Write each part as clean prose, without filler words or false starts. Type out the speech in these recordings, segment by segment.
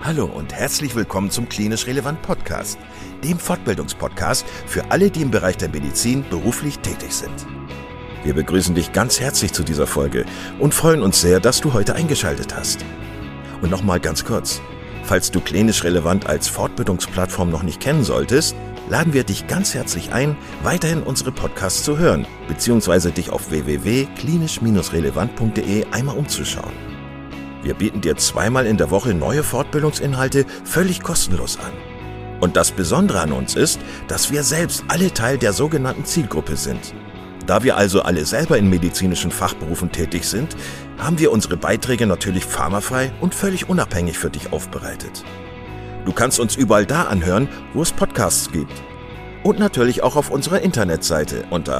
Hallo und herzlich willkommen zum Klinisch Relevant Podcast, dem Fortbildungspodcast für alle, die im Bereich der Medizin beruflich tätig sind. Wir begrüßen dich ganz herzlich zu dieser Folge und freuen uns sehr, dass du heute eingeschaltet hast. Und nochmal ganz kurz, falls du Klinisch Relevant als Fortbildungsplattform noch nicht kennen solltest, laden wir dich ganz herzlich ein, weiterhin unsere Podcasts zu hören, beziehungsweise dich auf www.klinisch-relevant.de einmal umzuschauen. Wir bieten dir zweimal in der Woche neue Fortbildungsinhalte völlig kostenlos an. Und das Besondere an uns ist, dass wir selbst alle Teil der sogenannten Zielgruppe sind. Da wir also alle selber in medizinischen Fachberufen tätig sind, haben wir unsere Beiträge natürlich pharmafrei und völlig unabhängig für dich aufbereitet. Du kannst uns überall da anhören, wo es Podcasts gibt. Und natürlich auch auf unserer Internetseite unter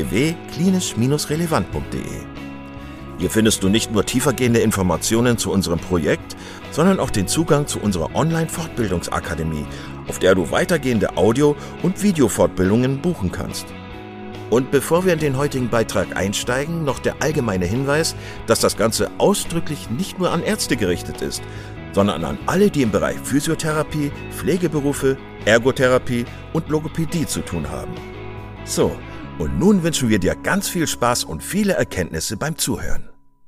www.klinisch-relevant.de. Hier findest du nicht nur tiefergehende Informationen zu unserem Projekt, sondern auch den Zugang zu unserer Online-Fortbildungsakademie, auf der du weitergehende Audio- und Videofortbildungen buchen kannst. Und bevor wir in den heutigen Beitrag einsteigen, noch der allgemeine Hinweis, dass das Ganze ausdrücklich nicht nur an Ärzte gerichtet ist, sondern an alle, die im Bereich Physiotherapie, Pflegeberufe, Ergotherapie und Logopädie zu tun haben. So, und nun wünschen wir dir ganz viel Spaß und viele Erkenntnisse beim Zuhören.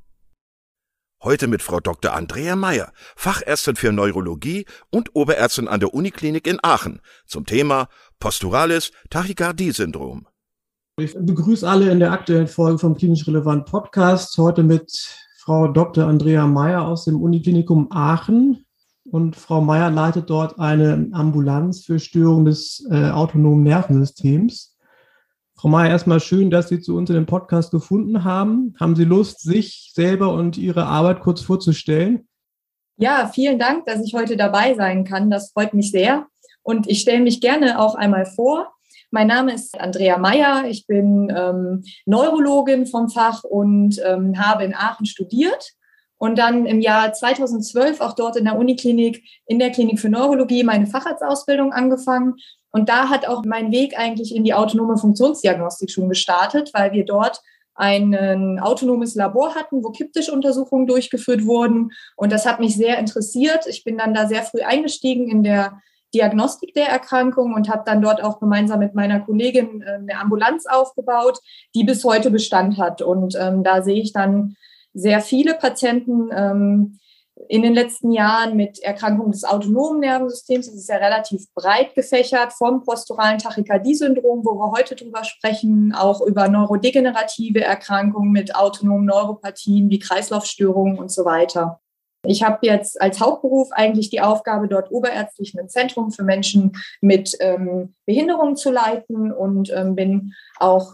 Heute mit Frau Dr. Andrea Meyer, Fachärztin für Neurologie und Oberärztin an der Uniklinik in Aachen, zum Thema posturales Tachykardie-Syndrom. Ich begrüße alle in der aktuellen Folge vom Klinisch Relevant Podcast. Heute mit Frau Dr. Andrea Meyer aus dem Uniklinikum Aachen. Und Frau Meyer leitet dort eine Ambulanz für Störungen des autonomen Nervensystems. Frau Meyer, erstmal schön, dass Sie zu uns in den Podcast gefunden haben. Haben Sie Lust, sich selber und Ihre Arbeit kurz vorzustellen? Ja, vielen Dank, dass ich heute dabei sein kann. Das freut mich sehr. Und ich stelle mich gerne auch einmal vor. Mein Name ist Andrea Meyer. Ich bin Neurologin vom Fach und habe in Aachen studiert. Und dann im Jahr 2012 auch dort in der Uniklinik, in der Klinik für Neurologie, meine Facharztausbildung angefangen. Und da hat auch mein Weg eigentlich in die autonome Funktionsdiagnostik schon gestartet, weil wir dort ein autonomes Labor hatten, wo Kipptischuntersuchungen durchgeführt wurden. Und das hat mich sehr interessiert. Ich bin dann da sehr früh eingestiegen in der Diagnostik der Erkrankung und habe dann dort auch gemeinsam mit meiner Kollegin eine Ambulanz aufgebaut, die bis heute Bestand hat. Und da sehe ich dann sehr viele Patienten in den letzten Jahren mit Erkrankungen des autonomen Nervensystems. Das ist ja relativ breit gefächert, vom posturalen Tachykardie-Syndrom, wo wir heute drüber sprechen, auch über neurodegenerative Erkrankungen mit autonomen Neuropathien wie Kreislaufstörungen und so weiter. Ich habe jetzt als Hauptberuf eigentlich die Aufgabe, dort oberärztlich ein Zentrum für Menschen mit Behinderungen zu leiten und bin auch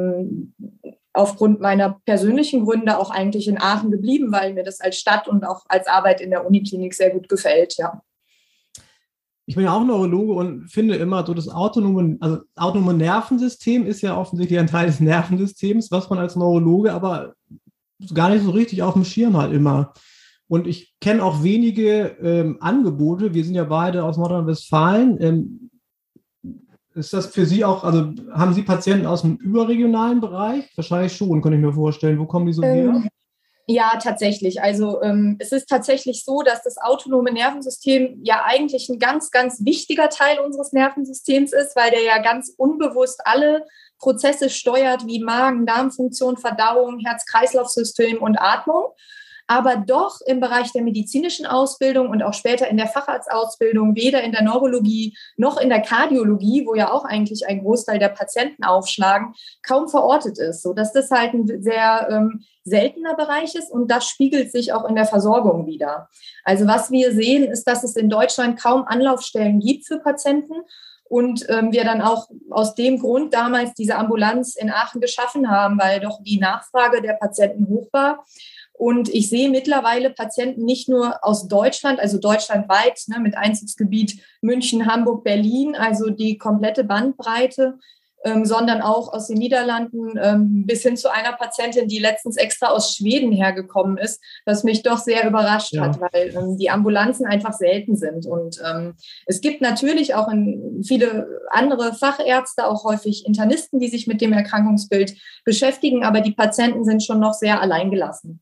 aufgrund meiner persönlichen Gründe auch eigentlich in Aachen geblieben, weil mir das als Stadt und auch als Arbeit in der Uniklinik sehr gut gefällt, ja. Ich bin ja auch Neurologe und finde immer so das autonome Nervensystem ist ja offensichtlich ein Teil des Nervensystems, was man als Neurologe aber gar nicht so richtig auf dem Schirm hat immer. Und ich kenne auch wenige Angebote. Wir sind ja beide aus Nordrhein-Westfalen. Ist das für Sie auch, also haben Sie Patienten aus dem überregionalen Bereich? Wahrscheinlich schon, kann ich mir vorstellen. Wo kommen die so her? Ja, tatsächlich. Also es ist tatsächlich so, dass das autonome Nervensystem ja eigentlich ein ganz, ganz wichtiger Teil unseres Nervensystems ist, weil der ja ganz unbewusst alle Prozesse steuert, wie Magen, Darmfunktion, Verdauung, Herz-Kreislauf-System und Atmung. Aber doch im Bereich der medizinischen Ausbildung und auch später in der Facharztausbildung, weder in der Neurologie noch in der Kardiologie, wo ja auch eigentlich ein Großteil der Patienten aufschlagen, kaum verortet ist, sodass das halt ein sehr seltener Bereich ist und das spiegelt sich auch in der Versorgung wider. Also was wir sehen, ist, dass es in Deutschland kaum Anlaufstellen gibt für Patienten und wir dann auch aus dem Grund damals diese Ambulanz in Aachen geschaffen haben, weil doch die Nachfrage der Patienten hoch war. Und ich sehe mittlerweile Patienten nicht nur aus Deutschland, also deutschlandweit, ne, mit Einzugsgebiet München, Hamburg, Berlin, also die komplette Bandbreite, sondern auch aus den Niederlanden bis hin zu einer Patientin, die letztens extra aus Schweden hergekommen ist, was mich doch sehr überrascht hat, weil die Ambulanzen einfach selten sind. Und es gibt natürlich auch viele andere Fachärzte, auch häufig Internisten, die sich mit dem Erkrankungsbild beschäftigen, aber die Patienten sind schon noch sehr alleingelassen.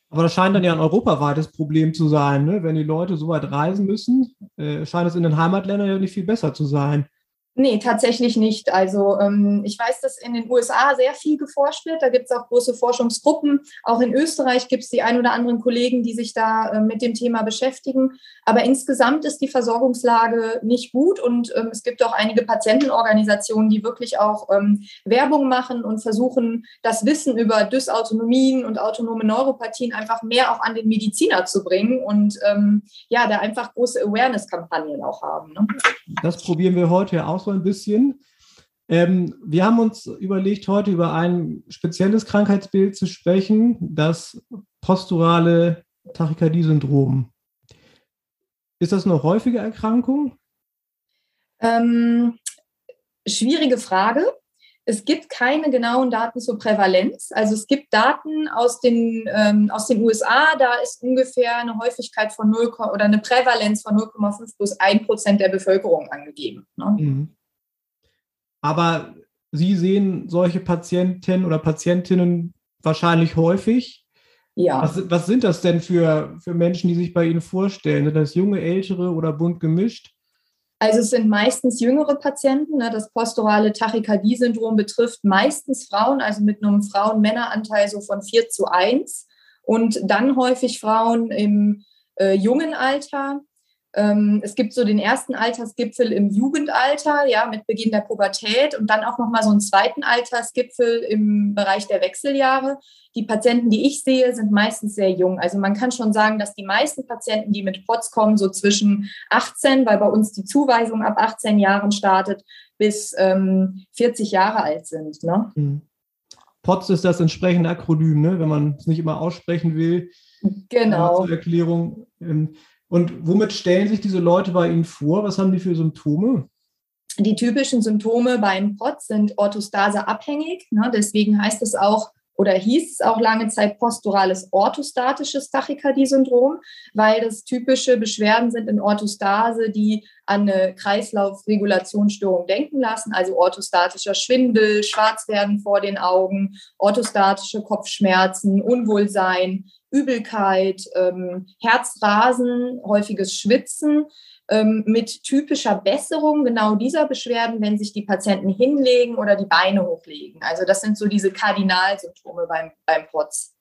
Aber das scheint dann ja ein europaweites Problem zu sein, ne? Wenn die Leute so weit reisen müssen, scheint es in den Heimatländern ja nicht viel besser zu sein. Nee, tatsächlich nicht. Also ich weiß, dass in den USA sehr viel geforscht wird. Da gibt es auch große Forschungsgruppen. Auch in Österreich gibt es die ein oder anderen Kollegen, die sich da mit dem Thema beschäftigen. Aber insgesamt ist die Versorgungslage nicht gut. Und es gibt auch einige Patientenorganisationen, die wirklich auch Werbung machen und versuchen, das Wissen über Dysautonomien und autonome Neuropathien einfach mehr auch an den Mediziner zu bringen. Und da einfach große Awareness-Kampagnen auch haben. Ne? Das probieren wir heute ja auch so ein bisschen. Wir haben uns überlegt, heute über ein spezielles Krankheitsbild zu sprechen, das posturale Tachykardie-Syndrom. Ist das eine häufige Erkrankung? Schwierige Frage. Es gibt keine genauen Daten zur Prävalenz. Also es gibt Daten aus den USA, da ist ungefähr eine Häufigkeit von 0, oder eine Prävalenz von 0,5 plus 1% der Bevölkerung angegeben. Ne? Mhm. Aber Sie sehen solche Patienten oder Patientinnen wahrscheinlich häufig. Ja. Was sind das denn für Menschen, die sich bei Ihnen vorstellen? Sind das junge, ältere oder bunt gemischt? Also es sind meistens jüngere Patienten. Ne? Das posturale Tachykardie-Syndrom betrifft meistens Frauen, also mit einem Frauen-Männer-Anteil so von 4:1. Und dann häufig Frauen im jungen Alter. Es gibt so den ersten Altersgipfel im Jugendalter, ja, mit Beginn der Pubertät und dann auch nochmal so einen zweiten Altersgipfel im Bereich der Wechseljahre. Die Patienten, die ich sehe, sind meistens sehr jung. Also man kann schon sagen, dass die meisten Patienten, die mit POTS kommen, so zwischen 18, weil bei uns die Zuweisung ab 18 Jahren startet, bis 40 Jahre alt sind. Ne? POTS ist das entsprechende Akronym, ne? Wenn man es nicht immer aussprechen will. Genau. Zur Erklärung. Und womit stellen sich diese Leute bei Ihnen vor? Was haben die für Symptome? Die typischen Symptome beim POTS sind orthostaseabhängig. Ne? Deswegen heißt es auch oder hieß es auch lange Zeit posturales orthostatisches Tachykardie-Syndrom, weil das typische Beschwerden sind in Orthostase, die an eine Kreislaufregulationsstörung denken lassen, also orthostatischer Schwindel, Schwarzwerden vor den Augen, orthostatische Kopfschmerzen, Unwohlsein, Übelkeit, Herzrasen, häufiges Schwitzen, mit typischer Besserung genau dieser Beschwerden, wenn sich die Patienten hinlegen oder die Beine hochlegen. Also das sind so diese Kardinalsymptome beim POTS.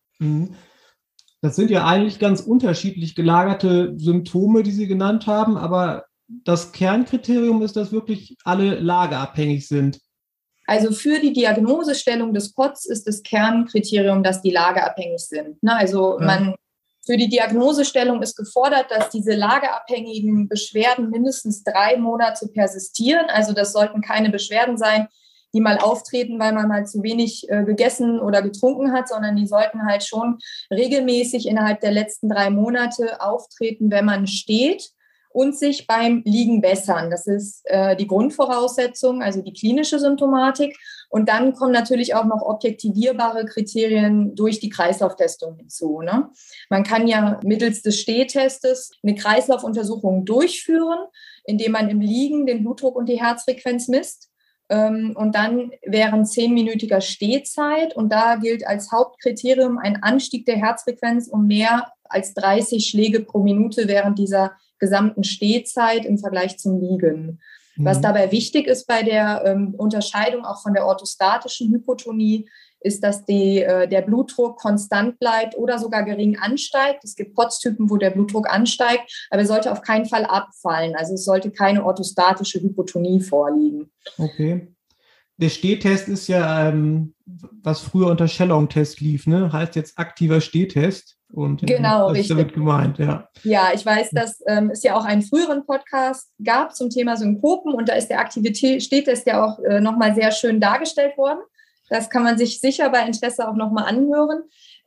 Das sind ja eigentlich ganz unterschiedlich gelagerte Symptome, die Sie genannt haben, aber das Kernkriterium ist, dass wirklich alle lageabhängig sind. Also für die Diagnosestellung des POTS ist das Kernkriterium, dass die lageabhängig sind. Also für die Diagnosestellung ist gefordert, dass diese lageabhängigen Beschwerden mindestens 3 Monate persistieren. Also das sollten keine Beschwerden sein, die mal auftreten, weil man mal zu wenig gegessen oder getrunken hat, sondern die sollten halt schon regelmäßig innerhalb der letzten 3 Monate auftreten, wenn man steht und sich beim Liegen bessern. Das ist die Grundvoraussetzung, also die klinische Symptomatik. Und dann kommen natürlich auch noch objektivierbare Kriterien durch die Kreislauftestung hinzu. Ne? Man kann ja mittels des Stehtestes eine Kreislaufuntersuchung durchführen, indem man im Liegen den Blutdruck und die Herzfrequenz misst. Und dann während 10-minütiger Stehzeit. Und da gilt als Hauptkriterium ein Anstieg der Herzfrequenz um mehr als 30 Schläge pro Minute während dieser gesamten Stehzeit im Vergleich zum Liegen. Was dabei wichtig ist bei der Unterscheidung auch von der orthostatischen Hypotonie, ist, dass der Blutdruck konstant bleibt oder sogar gering ansteigt. Es gibt POTS-Typen, wo der Blutdruck ansteigt, aber er sollte auf keinen Fall abfallen. Also es sollte keine orthostatische Hypotonie vorliegen. Okay. Der Stehtest ist ja, was früher unter Shellong-Test lief, ne? Heißt jetzt aktiver Stehtest. Und genau, das ist damit gemeint, ja. Ja, ich weiß, dass es ja auch einen früheren Podcast gab zum Thema Synkopen und da ist der aktive Stehtest ja auch nochmal sehr schön dargestellt worden. Das kann man sich sicher bei Interesse auch nochmal anhören.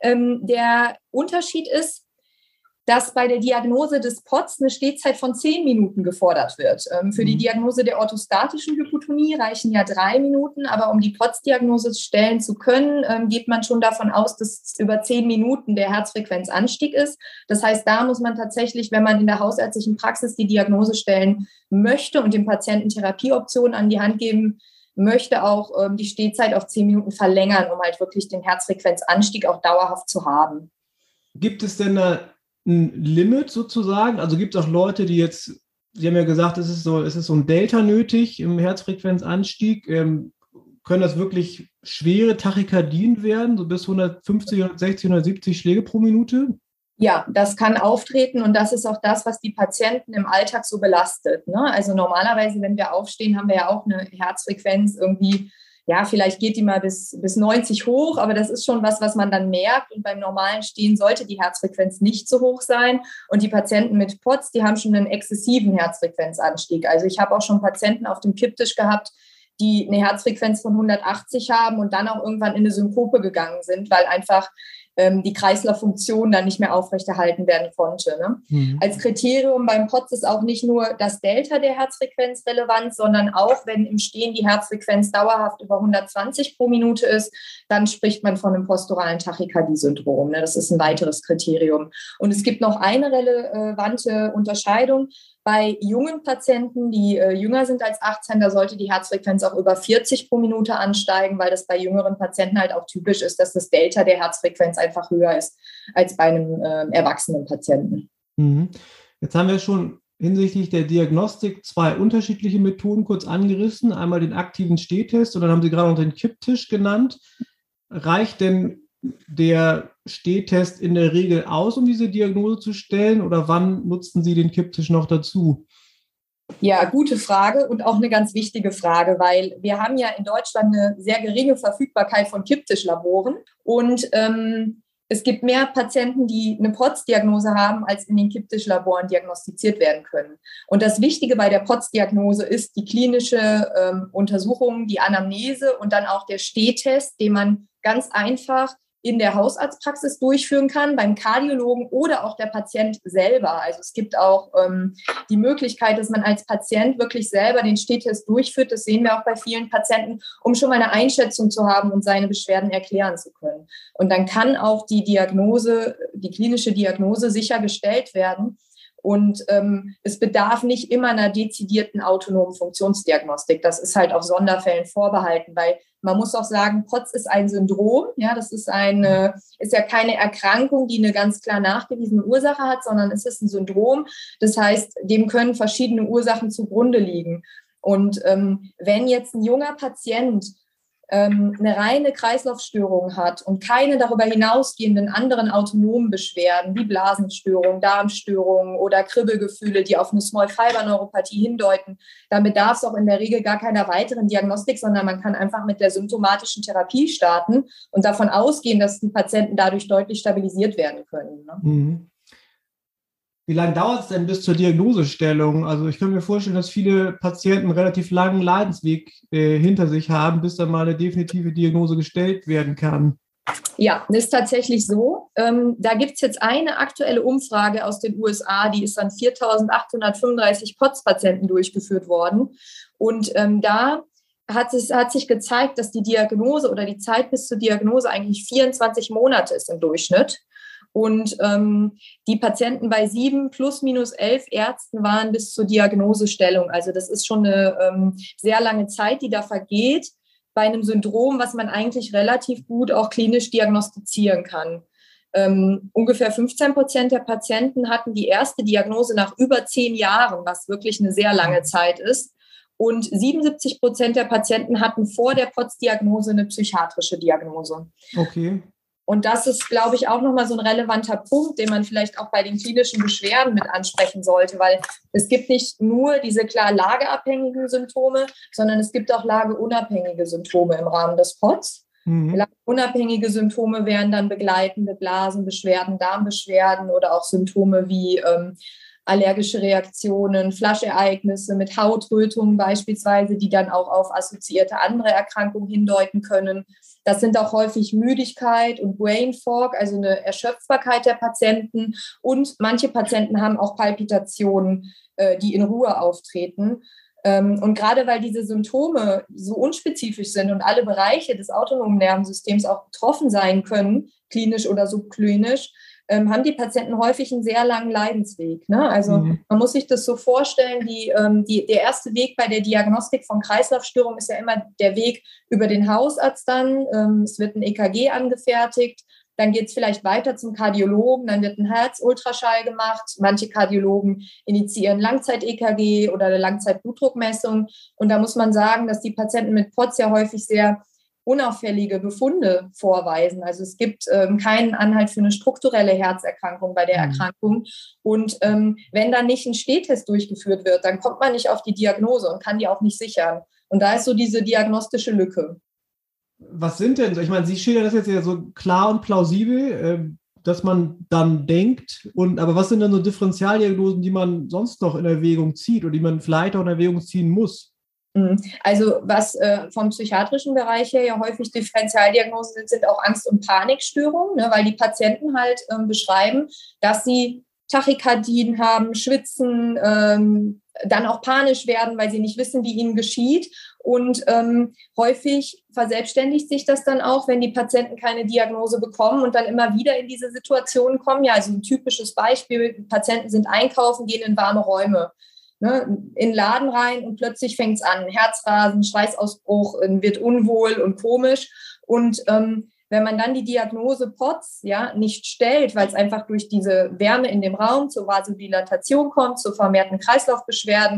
Der Unterschied ist, dass bei der Diagnose des POTS eine Stehzeit von 10 Minuten gefordert wird. Für die Diagnose der orthostatischen Hypotonie reichen ja 3 Minuten, aber um die POTS-Diagnose stellen zu können, geht man schon davon aus, dass über 10 Minuten der Herzfrequenzanstieg ist. Das heißt, da muss man tatsächlich, wenn man in der hausärztlichen Praxis die Diagnose stellen möchte und dem Patienten Therapieoptionen an die Hand geben möchte, auch die Stehzeit auf 10 Minuten verlängern, um halt wirklich den Herzfrequenzanstieg auch dauerhaft zu haben. Gibt es denn da ein Limit sozusagen? Also gibt es auch Leute, die jetzt, Sie haben ja gesagt, es ist so ein Delta nötig im Herzfrequenzanstieg. Können das wirklich schwere Tachykardien werden, so bis 150, 160, 170 Schläge pro Minute? Ja, das kann auftreten und das ist auch das, was die Patienten im Alltag so belastet. Ne? Also normalerweise, wenn wir aufstehen, haben wir ja auch eine Herzfrequenz irgendwie, ja, vielleicht geht die mal bis 90 hoch, aber das ist schon was man dann merkt. Und beim normalen Stehen sollte die Herzfrequenz nicht so hoch sein. Und die Patienten mit POTS, die haben schon einen exzessiven Herzfrequenzanstieg. Also ich habe auch schon Patienten auf dem Kipptisch gehabt, die eine Herzfrequenz von 180 haben und dann auch irgendwann in eine Synkope gegangen sind, weil einfach die Kreislauffunktion dann nicht mehr aufrechterhalten werden konnte. Ne? Mhm. Als Kriterium beim POTS ist auch nicht nur das Delta der Herzfrequenz relevant, sondern auch, wenn im Stehen die Herzfrequenz dauerhaft über 120 pro Minute ist, dann spricht man von einem posturalen Tachykardie-Syndrom. Ne? Das ist ein weiteres Kriterium. Und es gibt noch eine relevante Unterscheidung. Bei jungen Patienten, die jünger sind als 18, da sollte die Herzfrequenz auch über 40 pro Minute ansteigen, weil das bei jüngeren Patienten halt auch typisch ist, dass das Delta der Herzfrequenz einfach höher ist als bei einem erwachsenen Patienten. Jetzt haben wir schon hinsichtlich der Diagnostik zwei unterschiedliche Methoden kurz angerissen. Einmal den aktiven Stehtest und dann haben Sie gerade noch den Kipptisch genannt. Reicht denn der Stehtest in der Regel aus, um diese Diagnose zu stellen, oder wann nutzen Sie den Kipptisch noch dazu? Ja, gute Frage und auch eine ganz wichtige Frage, weil wir haben ja in Deutschland eine sehr geringe Verfügbarkeit von Kipptischlaboren und es gibt mehr Patienten, die eine POTS-Diagnose haben, als in den Kipptischlaboren diagnostiziert werden können. Und das Wichtige bei der POTS-Diagnose ist die klinische Untersuchung, die Anamnese und dann auch der Stehtest, den man ganz einfach in der Hausarztpraxis durchführen kann, beim Kardiologen oder auch der Patient selber. Also es gibt auch die Möglichkeit, dass man als Patient wirklich selber den Stehtest durchführt. Das sehen wir auch bei vielen Patienten, um schon mal eine Einschätzung zu haben und seine Beschwerden erklären zu können. Und dann kann auch die Diagnose, die klinische Diagnose sichergestellt werden. Und es bedarf nicht immer einer dezidierten autonomen Funktionsdiagnostik. Das ist halt auf Sonderfällen vorbehalten, weil man muss auch sagen, POTS ist ein Syndrom. Ja, das ist ja keine Erkrankung, die eine ganz klar nachgewiesene Ursache hat, sondern es ist ein Syndrom. Das heißt, dem können verschiedene Ursachen zugrunde liegen. Und wenn jetzt ein junger Patient eine reine Kreislaufstörung hat und keine darüber hinausgehenden anderen autonomen Beschwerden wie Blasenstörungen, Darmstörungen oder Kribbelgefühle, die auf eine Small-Fiber-Neuropathie hindeuten, dann bedarf es auch in der Regel gar keiner weiteren Diagnostik, sondern man kann einfach mit der symptomatischen Therapie starten und davon ausgehen, dass die Patienten dadurch deutlich stabilisiert werden können. Ne? Mhm. Wie lange dauert es denn bis zur Diagnosestellung? Also ich kann mir vorstellen, dass viele Patienten einen relativ langen Leidensweg hinter sich haben, bis dann mal eine definitive Diagnose gestellt werden kann. Ja, das ist tatsächlich so. Da gibt es jetzt eine aktuelle Umfrage aus den USA, die ist an 4.835 POTS-Patienten durchgeführt worden. Und da hat sich gezeigt, dass die Diagnose oder die Zeit bis zur Diagnose eigentlich 24 Monate ist im Durchschnitt. Und die Patienten bei 7 plus minus 11 Ärzten waren bis zur Diagnosestellung. Also das ist schon eine sehr lange Zeit, die da vergeht bei einem Syndrom, was man eigentlich relativ gut auch klinisch diagnostizieren kann. Ungefähr 15% der Patienten hatten die erste Diagnose nach über 10 Jahren, was wirklich eine sehr lange Zeit ist. Und 77% der Patienten hatten vor der POTS-Diagnose eine psychiatrische Diagnose. Okay. Und das ist, glaube ich, auch nochmal so ein relevanter Punkt, den man vielleicht auch bei den klinischen Beschwerden mit ansprechen sollte, weil es gibt nicht nur diese klar lageabhängigen Symptome, sondern es gibt auch lageunabhängige Symptome im Rahmen des POTS. Lageunabhängige Symptome wären dann begleitende Blasenbeschwerden, Darmbeschwerden oder auch Symptome wie allergische Reaktionen, Flaschereignisse mit Hautrötungen beispielsweise, die dann auch auf assoziierte andere Erkrankungen hindeuten können. Das sind auch häufig Müdigkeit und Brain Fog, also eine Erschöpfbarkeit der Patienten. Und manche Patienten haben auch Palpitationen, die in Ruhe auftreten. Und gerade weil diese Symptome so unspezifisch sind und alle Bereiche des autonomen Nervensystems auch betroffen sein können, klinisch oder subklinisch, haben die Patienten häufig einen sehr langen Leidensweg. Ne? Also man muss sich das so vorstellen, der erste Weg bei der Diagnostik von Kreislaufstörungen ist ja immer der Weg über den Hausarzt dann. Es wird ein EKG angefertigt, Dann geht es vielleicht weiter zum Kardiologen, dann wird ein Herzultraschall gemacht. Manche Kardiologen initiieren Langzeit-EKG oder eine Langzeit-Blutdruckmessung. Und da muss man sagen, dass die Patienten mit POTS ja häufig sehr unauffällige Befunde vorweisen. Also es gibt keinen Anhalt für eine strukturelle Herzerkrankung bei der Erkrankung. Und wenn dann nicht ein Stehtest durchgeführt wird, dann kommt man nicht auf die Diagnose und kann die auch nicht sichern. Und da ist so diese diagnostische Lücke. Was sind denn, ich meine, Sie schildern das jetzt ja so klar und plausibel, dass man dann denkt, aber was sind denn so Differentialdiagnosen, die man sonst noch in Erwägung zieht oder die man vielleicht auch in Erwägung ziehen muss? Also was vom psychiatrischen Bereich her ja häufig Differentialdiagnosen sind auch Angst- und Panikstörungen, ne, weil die Patienten halt beschreiben, dass sie Tachykardien haben, schwitzen, dann auch panisch werden, weil sie nicht wissen, wie ihnen geschieht. Und häufig verselbstständigt sich das dann auch, wenn die Patienten keine Diagnose bekommen und dann immer wieder in diese Situationen kommen. Ja, also ein typisches Beispiel, Patienten sind einkaufen, gehen in warme Räume, ne, in den Laden rein und plötzlich fängt es an, Herzrasen, Schweißausbruch, wird unwohl und komisch. Und wenn man dann die Diagnose POTS nicht stellt, weil es einfach durch diese Wärme in dem Raum zur Vasodilatation kommt, zu vermehrten Kreislaufbeschwerden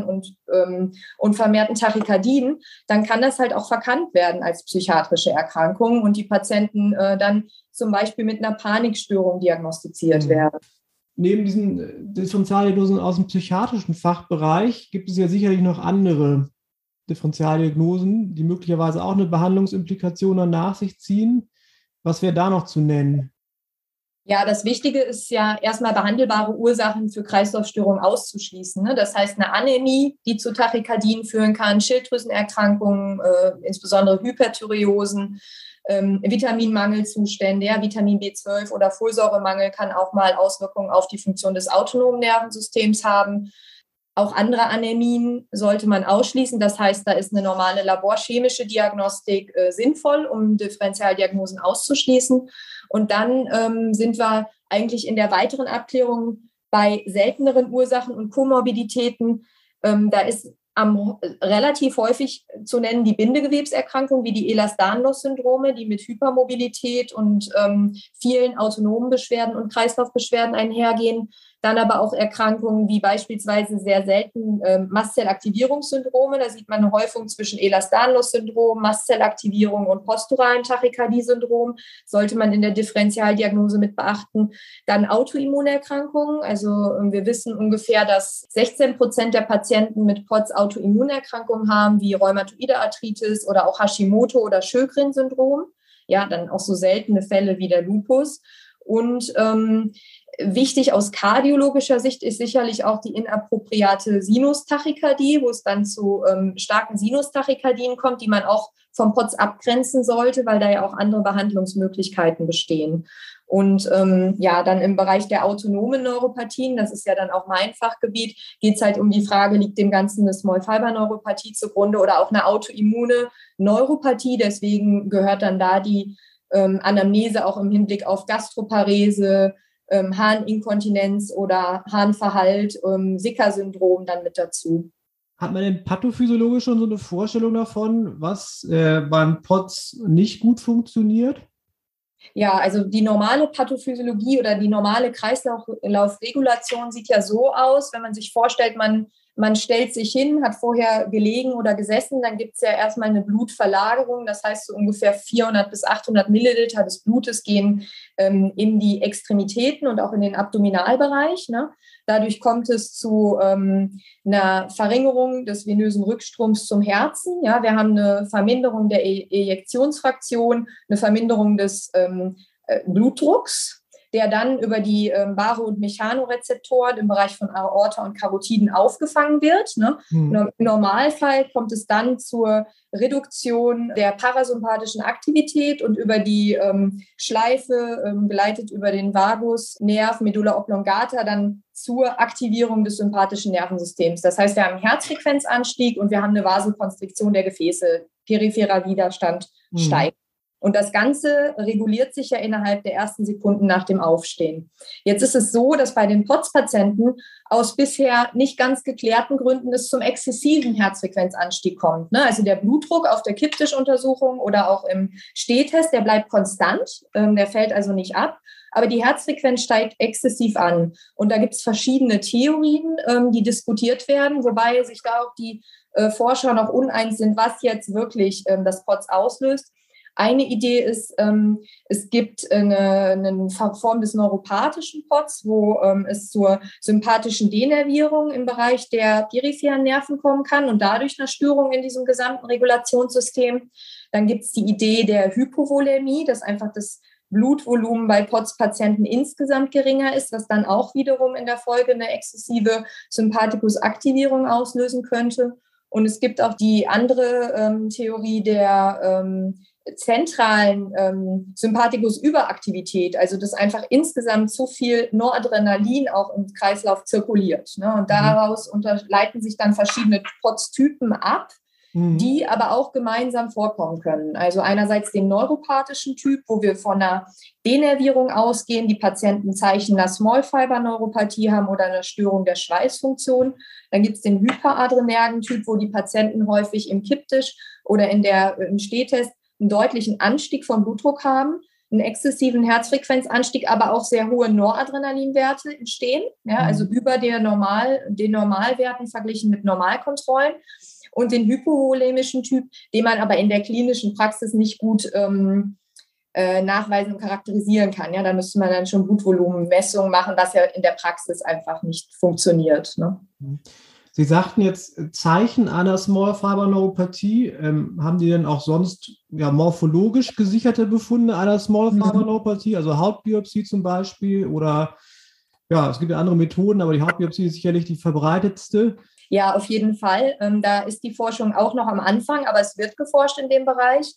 und vermehrten Tachykardien, dann kann das halt auch verkannt werden als psychiatrische Erkrankung und die Patienten dann zum Beispiel mit einer Panikstörung diagnostiziert werden. Neben diesen Differentialdiagnosen aus dem psychiatrischen Fachbereich gibt es ja sicherlich noch andere Differentialdiagnosen, die möglicherweise auch eine Behandlungsimplikation dann nach sich ziehen. Was wäre da noch zu nennen? Ja, das Wichtige ist ja erstmal behandelbare Ursachen für Kreislaufstörungen auszuschließen, ne? Das heißt eine Anämie, die zu Tachykardien führen kann, Schilddrüsenerkrankungen, insbesondere Hyperthyreosen, Vitaminmangelzustände, ja, Vitamin B12 oder Folsäuremangel kann auch mal Auswirkungen auf die Funktion des autonomen Nervensystems haben. Auch andere Anämien sollte man ausschließen. Das heißt, da ist eine normale laborchemische Diagnostik sinnvoll, um Differentialdiagnosen auszuschließen. Und dann sind wir eigentlich in der weiteren Abklärung bei selteneren Ursachen und Komorbiditäten. Da ist relativ häufig zu nennen die Bindegewebserkrankungen wie die Ehlers-Danlos-Syndrome, die mit Hypermobilität und vielen autonomen Beschwerden und Kreislaufbeschwerden einhergehen. Dann aber auch Erkrankungen wie beispielsweise sehr selten Mastzellaktivierungssyndrome. Da sieht man eine Häufung zwischen Ehlers-Danlos-Syndrom, Mastzellaktivierung und posturalen Tachykardie-Syndrom. Sollte man in der Differentialdiagnose mit beachten. Dann Autoimmunerkrankungen. Also wir wissen ungefähr, dass 16% der Patienten mit POTS Autoimmunerkrankungen haben, wie rheumatoide Arthritis oder auch Hashimoto- oder Sjögren-Syndrom. Ja, dann auch so seltene Fälle wie der Lupus. Und wichtig aus kardiologischer Sicht ist sicherlich auch die inappropriate Sinustachykardie, wo es dann zu starken Sinustachykardien kommt, die man auch vom POTS abgrenzen sollte, weil da ja auch andere Behandlungsmöglichkeiten bestehen. Und dann im Bereich der autonomen Neuropathien, das ist ja dann auch mein Fachgebiet, geht es halt um die Frage, liegt dem Ganzen eine Small-Fiber-Neuropathie zugrunde oder auch eine autoimmune Neuropathie. Deswegen gehört dann da die Anamnese auch im Hinblick auf Gastroparese, Harninkontinenz oder Harnverhalt, Sicker-Syndrom dann mit dazu. Hat man denn pathophysiologisch schon so eine Vorstellung davon, was beim POTS nicht gut funktioniert? Ja, also die normale Pathophysiologie oder die normale Kreislaufregulation sieht ja so aus, wenn man sich vorstellt, man stellt sich hin, hat vorher gelegen oder gesessen, dann gibt es ja erstmal eine Blutverlagerung. Das heißt, so ungefähr 400 bis 800 Milliliter des Blutes gehen in die Extremitäten und auch in den Abdominalbereich, ne? Dadurch kommt es zu einer Verringerung des venösen Rückstroms zum Herzen. Ja? Wir haben eine Verminderung der Ejektionsfraktion, eine Verminderung des Blutdrucks, der dann über die Baro- und Mechanorezeptoren im Bereich von Aorta und Karotiden aufgefangen wird. Ne? Im Normalfall kommt es dann zur Reduktion der parasympathischen Aktivität und über die Schleife, geleitet über den Vagusnerv, Medulla oblongata, dann zur Aktivierung des sympathischen Nervensystems. Das heißt, wir haben einen Herzfrequenzanstieg und wir haben eine Vasokonstriktion der Gefäße. Peripherer Widerstand steigt. Und das Ganze reguliert sich ja innerhalb der ersten Sekunden nach dem Aufstehen. Jetzt ist es so, dass bei den POTS-Patienten aus bisher nicht ganz geklärten Gründen es zum exzessiven Herzfrequenzanstieg kommt. Also der Blutdruck auf der Kipptischuntersuchung oder auch im Stehtest, der bleibt konstant, der fällt also nicht ab. Aber die Herzfrequenz steigt exzessiv an. Und da gibt es verschiedene Theorien, die diskutiert werden, wobei sich da auch die Forscher noch uneins sind, was jetzt wirklich das POTS auslöst. Eine Idee ist, es gibt eine Form des neuropathischen POTS, wo es zur sympathischen Denervierung im Bereich der peripheren Nerven kommen kann und dadurch eine Störung in diesem gesamten Regulationssystem. Dann gibt es die Idee der Hypovolämie, dass einfach das Blutvolumen bei POTS-Patienten insgesamt geringer ist, was dann auch wiederum in der Folge eine exzessive Sympathikusaktivierung auslösen könnte. Und es gibt auch die andere Theorie der zentralen Sympathikus-Überaktivität, also dass einfach insgesamt zu viel Noradrenalin auch im Kreislauf zirkuliert. Und daraus leiten sich dann verschiedene POTS-Typen ab, die aber auch gemeinsam vorkommen können. Also einerseits den neuropathischen Typ, wo wir von einer Denervierung ausgehen, die Patienten Zeichen einer Small-Fiber-Neuropathie haben oder einer Störung der Schweißfunktion. Dann gibt es den hyperadrenergen Typ, wo die Patienten häufig im Kipptisch oder im Stehtest einen deutlichen Anstieg vom Blutdruck haben, einen exzessiven Herzfrequenzanstieg, aber auch sehr hohe Noradrenalinwerte entstehen, also über den Normalwerten verglichen mit Normalkontrollen. Und den hypovolämischen Typ, den man aber in der klinischen Praxis nicht gut nachweisen und charakterisieren kann. Da müsste man dann schon Blutvolumenmessungen machen, was ja in der Praxis einfach nicht funktioniert. Sie sagten jetzt Zeichen einer Small-Fiber-Neuropathie. Haben die denn auch sonst morphologisch gesicherte Befunde einer Small-Fiber-Neuropathie, also Hautbiopsie zum Beispiel? Oder es gibt ja andere Methoden, aber die Hautbiopsie ist sicherlich die verbreitetste. Ja, auf jeden Fall. Da ist die Forschung auch noch am Anfang, aber es wird geforscht in dem Bereich.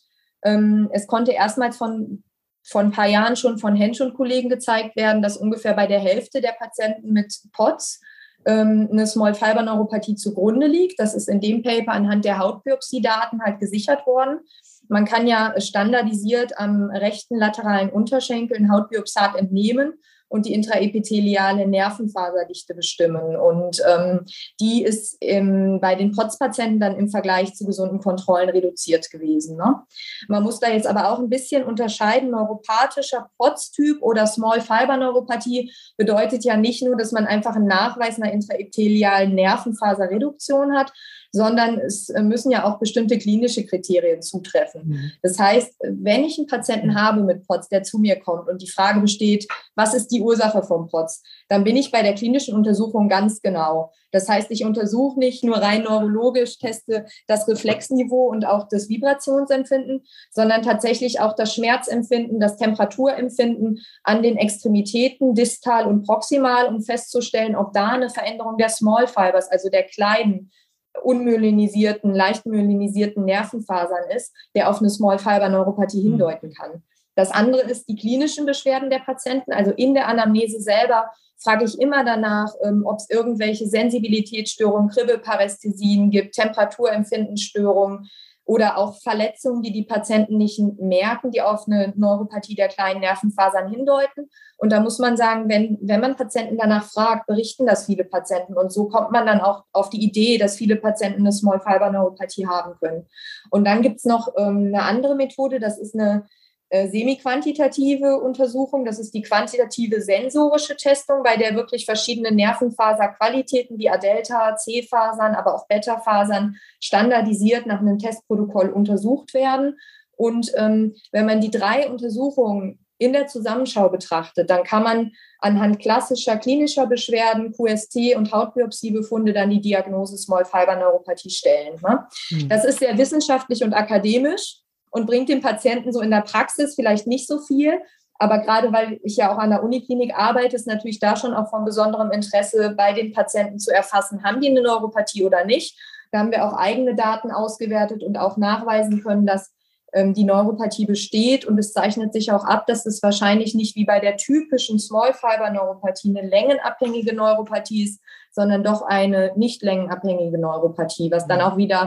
Es konnte erstmals von ein paar Jahren schon von Hensch und Kollegen gezeigt werden, dass ungefähr bei der Hälfte der Patienten mit POTS eine Small-Fiber-Neuropathie zugrunde liegt. Das ist in dem Paper anhand der Hautbiopsiedaten halt gesichert worden. Man kann ja standardisiert am rechten lateralen Unterschenkel ein Hautbiopsat entnehmen und die intraepitheliale Nervenfaserdichte bestimmen. Und die ist bei den POTS-Patienten dann im Vergleich zu gesunden Kontrollen reduziert gewesen. Man muss da jetzt aber auch ein bisschen unterscheiden. Neuropathischer POTS-Typ oder Small-Fiber-Neuropathie bedeutet ja nicht nur, dass man einfach einen Nachweis einer intraepithelialen Nervenfaserreduktion hat, sondern es müssen ja auch bestimmte klinische Kriterien zutreffen. Das heißt, wenn ich einen Patienten habe mit POTS, der zu mir kommt und die Frage besteht, was ist die Ursache vom POTS, dann bin ich bei der klinischen Untersuchung ganz genau. Das heißt, ich untersuche nicht nur rein neurologisch, teste das Reflexniveau und auch das Vibrationsempfinden, sondern tatsächlich auch das Schmerzempfinden, das Temperaturempfinden an den Extremitäten, distal und proximal, um festzustellen, ob da eine Veränderung der Small Fibers, also der kleinen, unmyelinisierten, leicht myelinisierten Nervenfasern ist, der auf eine Small-Fiber-Neuropathie hindeuten kann. Das andere ist die klinischen Beschwerden der Patienten. Also in der Anamnese selber frage ich immer danach, ob es irgendwelche Sensibilitätsstörungen, Kribbelparästhesien gibt, Temperaturempfindensstörungen oder auch Verletzungen, die die Patienten nicht merken, die auf eine Neuropathie der kleinen Nervenfasern hindeuten. Und da muss man sagen, wenn man Patienten danach fragt, berichten das viele Patienten. Und so kommt man dann auch auf die Idee, dass viele Patienten eine Small-Fiber-Neuropathie haben können. Und dann gibt es noch eine andere Methode, das ist eine semi-quantitative Untersuchung. Das ist die quantitative sensorische Testung, bei der wirklich verschiedene Nervenfaserqualitäten wie A-Delta, C-Fasern, aber auch Beta-Fasern standardisiert nach einem Testprotokoll untersucht werden. Und wenn man die 3 Untersuchungen in der Zusammenschau betrachtet, dann kann man anhand klassischer klinischer Beschwerden, QST und Hautbiopsiebefunde dann die Diagnose Small-Fiber-Neuropathie stellen. Das ist sehr wissenschaftlich und akademisch und bringt den Patienten so in der Praxis vielleicht nicht so viel. Aber gerade weil ich ja auch an der Uniklinik arbeite, ist natürlich da schon auch von besonderem Interesse, bei den Patienten zu erfassen, haben die eine Neuropathie oder nicht. Da haben wir auch eigene Daten ausgewertet und auch nachweisen können, dass die Neuropathie besteht. Und es zeichnet sich auch ab, dass es wahrscheinlich nicht wie bei der typischen Small-Fiber-Neuropathie eine längenabhängige Neuropathie ist, sondern doch eine nicht längenabhängige Neuropathie, was dann auch wieder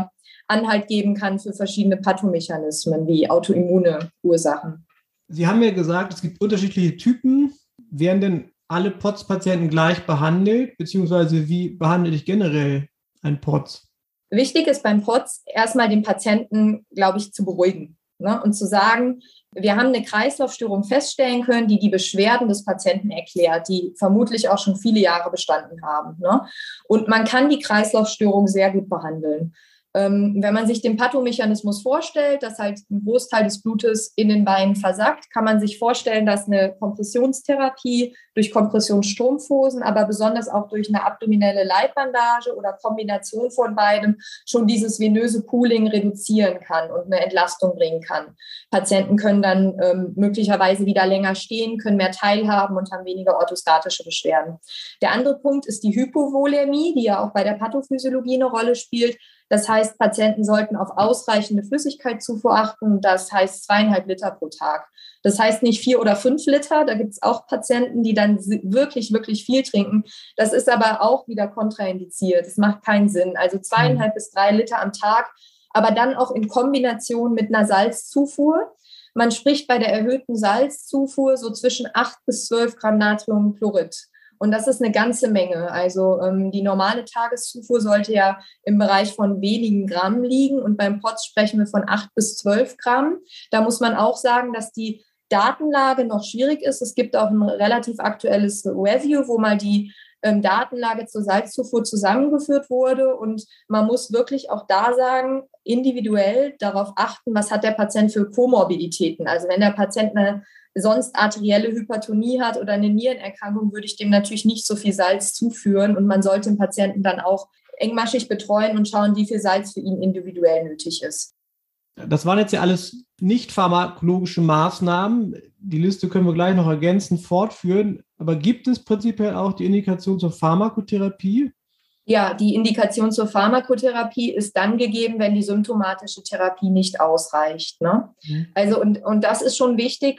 Anhalt geben kann für verschiedene Pathomechanismen wie autoimmune Ursachen. Sie haben ja gesagt, es gibt unterschiedliche Typen. Werden denn alle POTS-Patienten gleich behandelt, beziehungsweise wie behandle ich generell ein POTS? Wichtig ist beim POTS erstmal den Patienten, glaube ich, zu beruhigen, ne? Und zu sagen, wir haben eine Kreislaufstörung feststellen können, die die Beschwerden des Patienten erklärt, die vermutlich auch schon viele Jahre bestanden haben, ne? Und man kann die Kreislaufstörung sehr gut behandeln. Wenn man sich den Pathomechanismus vorstellt, dass halt ein Großteil des Blutes in den Beinen versackt, kann man sich vorstellen, dass eine Kompressionstherapie durch Kompressionsstrumpfhosen, aber besonders auch durch eine abdominelle Leitbandage oder Kombination von beidem schon dieses venöse Pooling reduzieren kann und eine Entlastung bringen kann. Patienten können dann möglicherweise wieder länger stehen, können mehr teilhaben und haben weniger orthostatische Beschwerden. Der andere Punkt ist die Hypovolämie, die ja auch bei der Pathophysiologie eine Rolle spielt. Das heißt, Patienten sollten auf ausreichende Flüssigkeitszufuhr achten. Das heißt 2,5 Liter pro Tag. Das heißt nicht 4 oder 5 Liter. Da gibt es auch Patienten, die dann wirklich, wirklich viel trinken. Das ist aber auch wieder kontraindiziert. Das macht keinen Sinn. Also 2,5 bis 3 Liter am Tag, aber dann auch in Kombination mit einer Salzzufuhr. Man spricht bei der erhöhten Salzzufuhr so zwischen 8 bis 12 Gramm Natriumchlorid. Und das ist eine ganze Menge. Also die normale Tageszufuhr sollte ja im Bereich von wenigen Gramm liegen. Und beim POTS sprechen wir von 8 bis 12 Gramm. Da muss man auch sagen, dass die Datenlage noch schwierig ist. Es gibt auch ein relativ aktuelles Review, wo mal die Datenlage zur Salzzufuhr zusammengeführt wurde. Und man muss wirklich auch da sagen, individuell darauf achten, was hat der Patient für Komorbiditäten. Also wenn der Patient eine sonst arterielle Hypertonie hat oder eine Nierenerkrankung, würde ich dem natürlich nicht so viel Salz zuführen. Und man sollte den Patienten dann auch engmaschig betreuen und schauen, wie viel Salz für ihn individuell nötig ist. Das waren jetzt ja alles nicht pharmakologische Maßnahmen. Die Liste können wir gleich noch ergänzend fortführen. Aber gibt es prinzipiell auch die Indikation zur Pharmakotherapie? Ja, die Indikation zur Pharmakotherapie ist dann gegeben, wenn die symptomatische Therapie nicht ausreicht, ne? Also und das ist schon wichtig.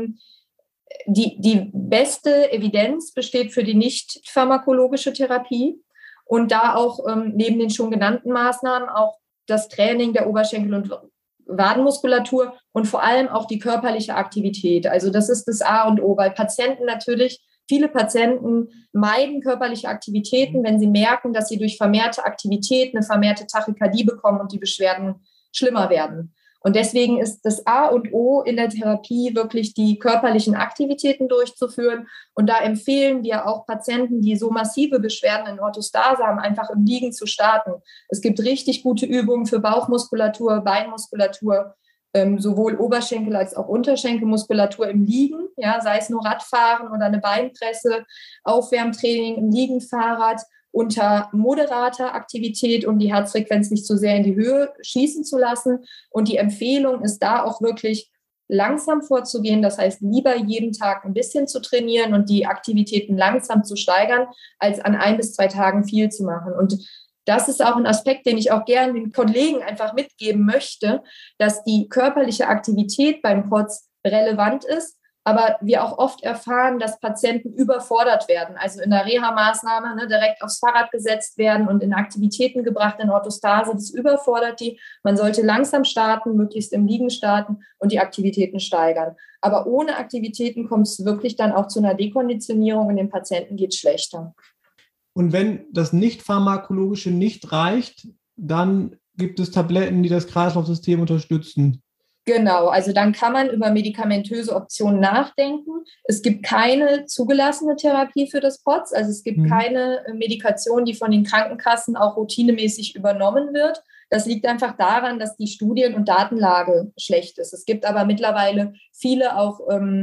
Die beste Evidenz besteht für die nicht pharmakologische Therapie und da auch neben den schon genannten Maßnahmen auch das Training der Oberschenkel- und Wadenmuskulatur und vor allem auch die körperliche Aktivität. Also das ist das A und O, weil viele Patienten meiden körperliche Aktivitäten, wenn sie merken, dass sie durch vermehrte Aktivität eine vermehrte Tachykardie bekommen und die Beschwerden schlimmer werden. Und deswegen ist das A und O in der Therapie wirklich die körperlichen Aktivitäten durchzuführen. Und da empfehlen wir auch Patienten, die so massive Beschwerden in Orthostase haben, einfach im Liegen zu starten. Es gibt richtig gute Übungen für Bauchmuskulatur, Beinmuskulatur, sowohl Oberschenkel- als auch Unterschenkelmuskulatur im Liegen, ja, sei es nur Radfahren oder eine Beinpresse, Aufwärmtraining im Liegenfahrrad unter moderater Aktivität, um die Herzfrequenz nicht so sehr in die Höhe schießen zu lassen. Und die Empfehlung ist da auch wirklich langsam vorzugehen, das heißt lieber jeden Tag ein bisschen zu trainieren und die Aktivitäten langsam zu steigern, als an 1 bis 2 Tagen viel zu machen. Und das ist auch ein Aspekt, den ich auch gerne den Kollegen einfach mitgeben möchte, dass die körperliche Aktivität beim POTS relevant ist, aber wir auch oft erfahren, dass Patienten überfordert werden, also in der Reha-Maßnahme direkt aufs Fahrrad gesetzt werden und in Aktivitäten gebracht in Orthostase. Das überfordert die. Man sollte langsam starten, möglichst im Liegen starten und die Aktivitäten steigern. Aber ohne Aktivitäten kommt es wirklich dann auch zu einer Dekonditionierung und dem Patienten geht es schlechter. Und wenn das nicht-pharmakologische nicht reicht, dann gibt es Tabletten, die das Kreislaufsystem unterstützen. Genau, also dann kann man über medikamentöse Optionen nachdenken. Es gibt keine zugelassene Therapie für das POTS, also es gibt keine Medikation, die von den Krankenkassen auch routinemäßig übernommen wird. Das liegt einfach daran, dass die Studien- und Datenlage schlecht ist. Es gibt aber mittlerweile viele auch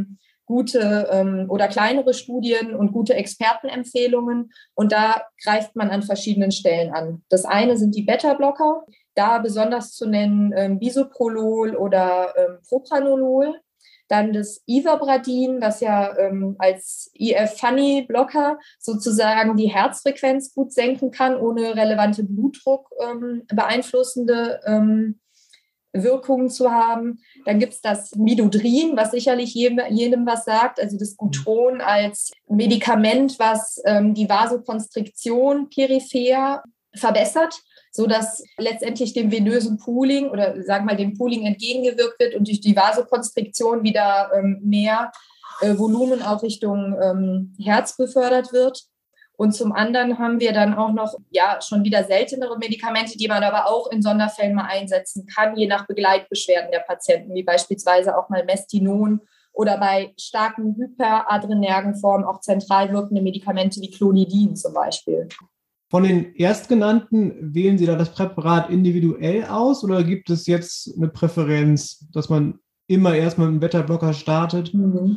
gute oder kleinere Studien und gute Expertenempfehlungen und da greift man an verschiedenen Stellen an. Das eine sind die Beta-Blocker, da besonders zu nennen Bisoprolol oder Propranolol. Dann das Ivabradin, was ja als IF-Funny-Blocker sozusagen die Herzfrequenz gut senken kann, ohne relevante Blutdruck beeinflussende Wirkungen zu haben. Dann gibt es das Midodrin, was sicherlich jedem was sagt, also das Gutron als Medikament, was die Vasokonstriktion peripher verbessert. sodass letztendlich dem venösen Pooling oder sagen wir mal dem Pooling entgegengewirkt wird und durch die Vasokonstriktion wieder mehr Volumen auch Richtung Herz befördert wird. Und zum anderen haben wir dann auch noch schon wieder seltenere Medikamente, die man aber auch in Sonderfällen mal einsetzen kann, je nach Begleitbeschwerden der Patienten, wie beispielsweise auch mal Mestinon oder bei starken hyperadrenergen Formen auch zentral wirkende Medikamente wie Clonidin zum Beispiel. Von den Erstgenannten wählen Sie da das Präparat individuell aus oder gibt es jetzt eine Präferenz, dass man immer erstmal mit einem Beta-Blocker startet?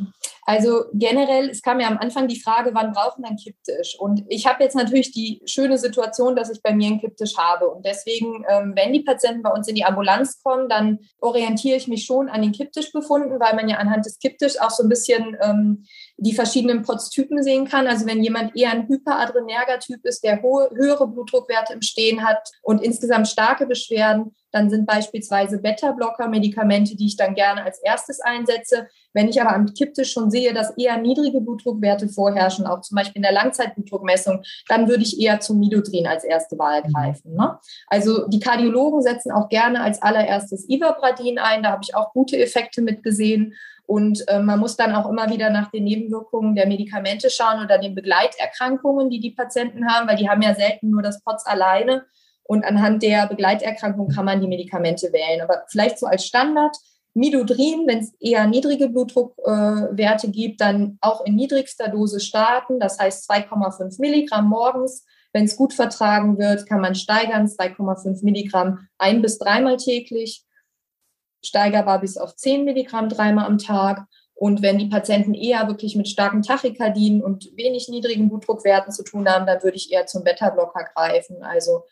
Also generell, es kam ja am Anfang die Frage, wann brauchen wir einen Kipptisch? Und ich habe jetzt natürlich die schöne Situation, dass ich bei mir einen Kipptisch habe. Und deswegen, wenn die Patienten bei uns in die Ambulanz kommen, dann orientiere ich mich schon an den Kipptischbefunden, weil man ja anhand des Kipptischs auch so ein bisschen die verschiedenen POTS-Typen sehen kann. Also wenn jemand eher ein hyperadrenerger Typ ist, der höhere Blutdruckwerte im Stehen hat und insgesamt starke Beschwerden, dann sind beispielsweise Beta-Blocker-Medikamente, die ich dann gerne als erstes einsetze. Wenn ich aber am Kipptisch schon sehe, dass eher niedrige Blutdruckwerte vorherrschen, auch zum Beispiel in der Langzeitblutdruckmessung, dann würde ich eher zum Midodrin als erste Wahl greifen. Ne? Also die Kardiologen setzen auch gerne als allererstes Ivabradin ein. Da habe ich auch gute Effekte mitgesehen. Und man muss dann auch immer wieder nach den Nebenwirkungen der Medikamente schauen oder den Begleiterkrankungen, die Patienten haben, weil die haben ja selten nur das POTS alleine. Und anhand der Begleiterkrankung kann man die Medikamente wählen. Aber vielleicht so als Standard, Midodrin, wenn es eher niedrige Blutdruckwerte gibt, dann auch in niedrigster Dose starten. Das heißt 2,5 Milligramm morgens. Wenn es gut vertragen wird, kann man steigern, 2,5 Milligramm 1- bis 3-mal täglich. Steigerbar bis auf 10 Milligramm 3-mal am Tag. Und wenn die Patienten eher wirklich mit starken Tachykardien und wenig niedrigen Blutdruckwerten zu tun haben, dann würde ich eher zum Beta-Blocker greifen. Also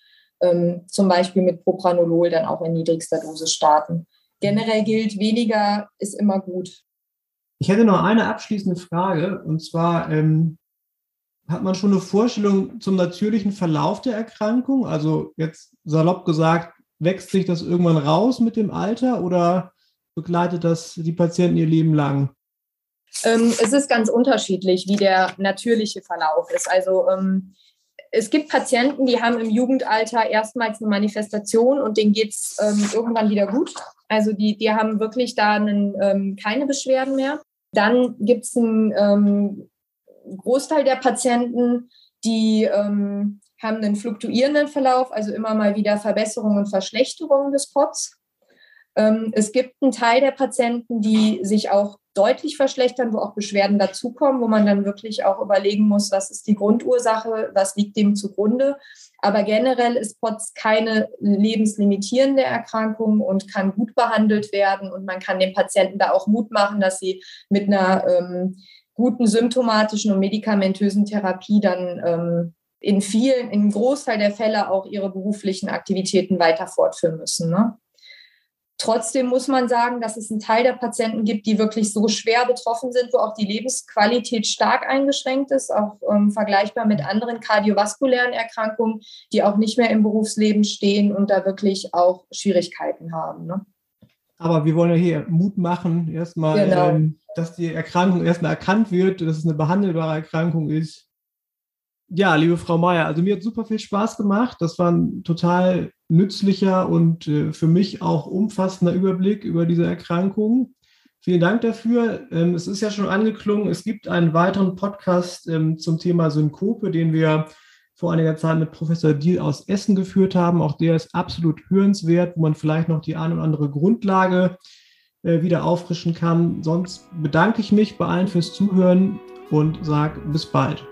zum Beispiel mit Propranolol dann auch in niedrigster Dose starten. Generell gilt, weniger ist immer gut. Ich hätte noch eine abschließende Frage, und zwar hat man schon eine Vorstellung zum natürlichen Verlauf der Erkrankung? Also jetzt salopp gesagt, wächst sich das irgendwann raus mit dem Alter oder begleitet das die Patienten ihr Leben lang? Es ist ganz unterschiedlich, wie der natürliche Verlauf ist. Also es gibt Patienten, die haben im Jugendalter erstmals eine Manifestation und denen geht es irgendwann wieder gut. Also die haben wirklich da keine Beschwerden mehr. Dann gibt es einen Großteil der Patienten, die haben einen fluktuierenden Verlauf, also immer mal wieder Verbesserungen und Verschlechterungen des POTS. Es gibt einen Teil der Patienten, die sich auch deutlich verschlechtern, wo auch Beschwerden dazukommen, wo man dann wirklich auch überlegen muss, was ist die Grundursache, was liegt dem zugrunde. Aber generell ist POTS keine lebenslimitierende Erkrankung und kann gut behandelt werden. Und man kann den Patienten da auch Mut machen, dass sie mit einer guten symptomatischen und medikamentösen Therapie dann in einem Großteil der Fälle auch ihre beruflichen Aktivitäten weiter fortführen müssen. Ne? Trotzdem muss man sagen, dass es einen Teil der Patienten gibt, die wirklich so schwer betroffen sind, wo auch die Lebensqualität stark eingeschränkt ist, auch vergleichbar mit anderen kardiovaskulären Erkrankungen, die auch nicht mehr im Berufsleben stehen und da wirklich auch Schwierigkeiten haben. Ne? Aber wir wollen ja hier Mut machen, erstmal, genau, dass die Erkrankung erstmal erkannt wird, dass es eine behandelbare Erkrankung ist. Ja, liebe Frau Mayer, also mir hat super viel Spaß gemacht. Das war ein total nützlicher und für mich auch umfassender Überblick über diese Erkrankung. Vielen Dank dafür. Es ist ja schon angeklungen, es gibt einen weiteren Podcast zum Thema Synkope, den wir vor einiger Zeit mit Professor Diehl aus Essen geführt haben. Auch der ist absolut hörenswert, wo man vielleicht noch die eine oder andere Grundlage wieder auffrischen kann. Sonst bedanke ich mich bei allen fürs Zuhören und sage bis bald.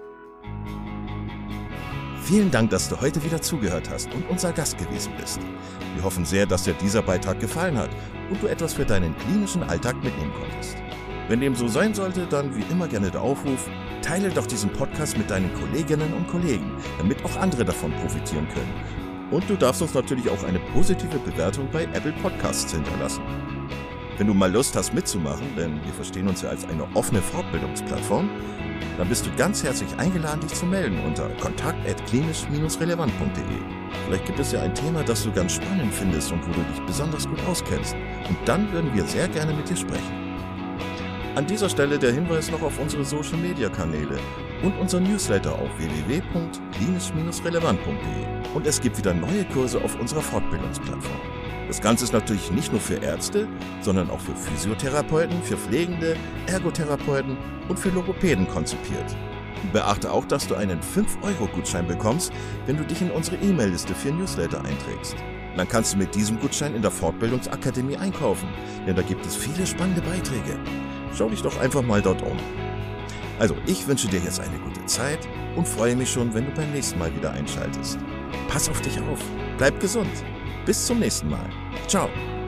Vielen Dank, dass du heute wieder zugehört hast und unser Gast gewesen bist. Wir hoffen sehr, dass dir dieser Beitrag gefallen hat und du etwas für deinen klinischen Alltag mitnehmen konntest. Wenn dem so sein sollte, dann wie immer gerne der Aufruf, teile doch diesen Podcast mit deinen Kolleginnen und Kollegen, damit auch andere davon profitieren können. Und du darfst uns natürlich auch eine positive Bewertung bei Apple Podcasts hinterlassen. Wenn du mal Lust hast mitzumachen, denn wir verstehen uns ja als eine offene Fortbildungsplattform, dann bist du ganz herzlich eingeladen, dich zu melden unter kontakt@klinisch-relevant.de. Vielleicht gibt es ja ein Thema, das du ganz spannend findest und wo du dich besonders gut auskennst. Und dann würden wir sehr gerne mit dir sprechen. An dieser Stelle der Hinweis noch auf unsere Social-Media-Kanäle und unser Newsletter auf www.klinisch-relevant.de. Und es gibt wieder neue Kurse auf unserer Fortbildungsplattform. Das Ganze ist natürlich nicht nur für Ärzte, sondern auch für Physiotherapeuten, für Pflegende, Ergotherapeuten und für Logopäden konzipiert. Beachte auch, dass du einen 5-Euro-Gutschein bekommst, wenn du dich in unsere E-Mail-Liste für Newsletter einträgst. Dann kannst du mit diesem Gutschein in der Fortbildungsakademie einkaufen, denn da gibt es viele spannende Beiträge. Schau dich doch einfach mal dort um. Also, ich wünsche dir jetzt eine gute Zeit und freue mich schon, wenn du beim nächsten Mal wieder einschaltest. Pass auf dich auf, bleib gesund. Bis zum nächsten Mal. Ciao.